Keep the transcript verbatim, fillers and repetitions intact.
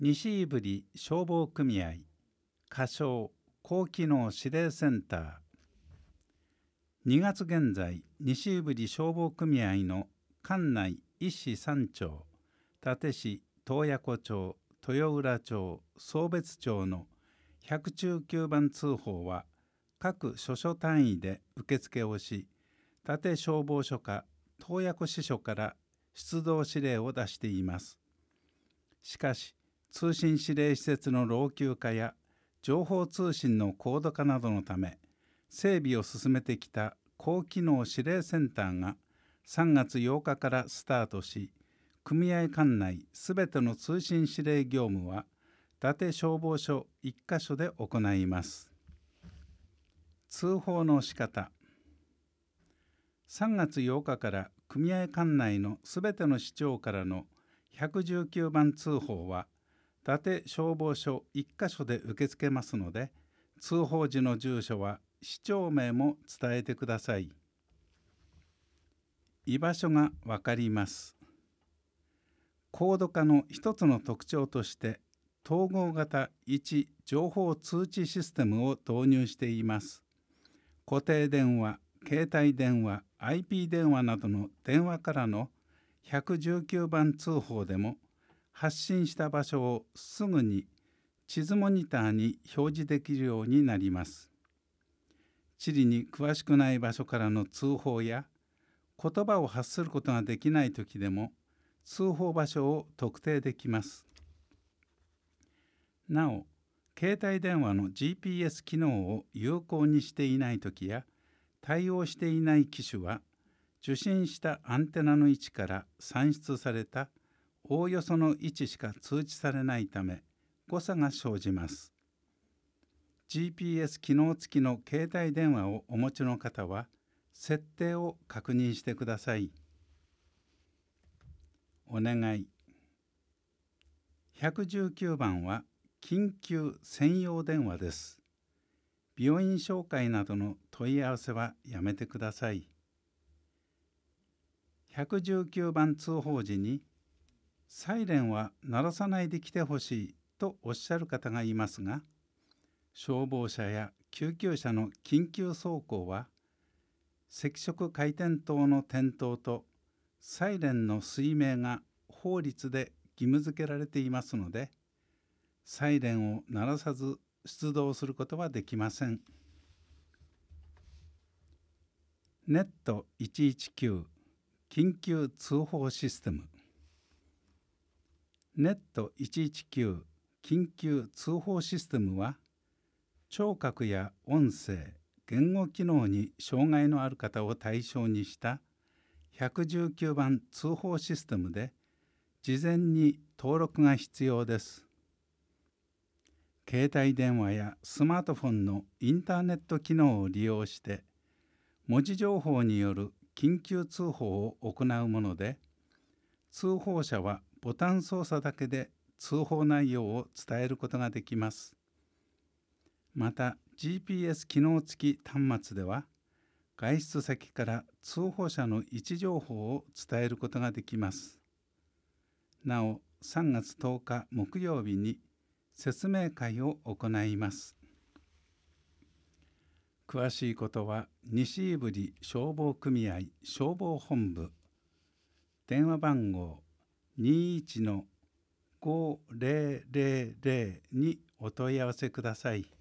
西胆振消防組合仮称高機能指令センター。にがつ現在、西胆振消防組合の管内いっ市さん町、伊達市、洞爺湖町、豊浦町、壮別町のひゃくじゅうきゅうばん通報は各署所単位で受付をし、伊達消防署か洞爺湖支所から出動指令を出しています。しかし、通信指令施設の老朽化や情報通信の高度化などのため、整備を進めてきた高機能指令センターがさんがつようかからスタートし、組合管内すべての通信指令業務は伊達消防署いっかしょで行います。通報の仕方。さんがつようかから組合管内のすべての市町からのひゃくじゅうきゅうばん通報は伊達消防署いっかしょで受け付けますので、通報時の住所は市町名も伝えてください。居場所がわかります。高度化の一つの特徴として、統合型いち情報通知システムを導入しています。固定電話、携帯電話、アイピー 電話などの電話からのひゃくじゅうきゅうばん通報でも、発信した場所をすぐに地図モニターに表示できるようになります。地理に詳しくない場所からの通報や、言葉を発することができないときでも、通報場所を特定できます。なお、携帯電話の ジーピーエス 機能を有効にしていないときや、対応していない機種は、受信したアンテナの位置から算出されたおおよその位置しか通知されないため、誤差が生じます。ジーピーエス 機能付きの携帯電話をお持ちの方は、設定を確認してください。お願い。ひゃくじゅうきゅうばんは緊急専用電話です。病院紹介などの問い合わせはやめてください。ひゃくじゅうきゅうばん通報時に、サイレンは鳴らさないで来てほしいとおっしゃる方がいますが、消防車や救急車の緊急走行は、赤色回転灯の点灯とサイレンの水鳴が法律で義務付けられていますので、サイレンを鳴らさず出動することはできません。ネットいちいちきゅう緊急通報システム。ネットいちいちきゅう緊急通報システムは、聴覚や音声、言語機能に障害のある方を対象にしたひゃくじゅうきゅうばん通報システムで、事前に登録が必要です。携帯電話やスマートフォンのインターネット機能を利用して、文字情報による緊急通報を行うもので、通報者はボタン操作だけで通報内容を伝えることができます。また、ジーピーエス 機能付き端末では、外出先から通報者の位置情報を伝えることができます。なお、さんがつとおか木曜日に説明会を行います。詳しいことは、西胆振消防組合消防本部、電話番号 にいちのごぜろぜろ にお問い合わせください。